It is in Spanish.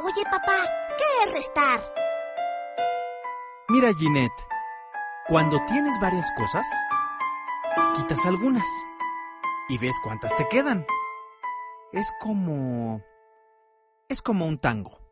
Oye, papá, ¿qué es restar? Mira, Ginette, cuando tienes varias cosas, quitas algunas y ves cuántas te quedan. Es como un tango.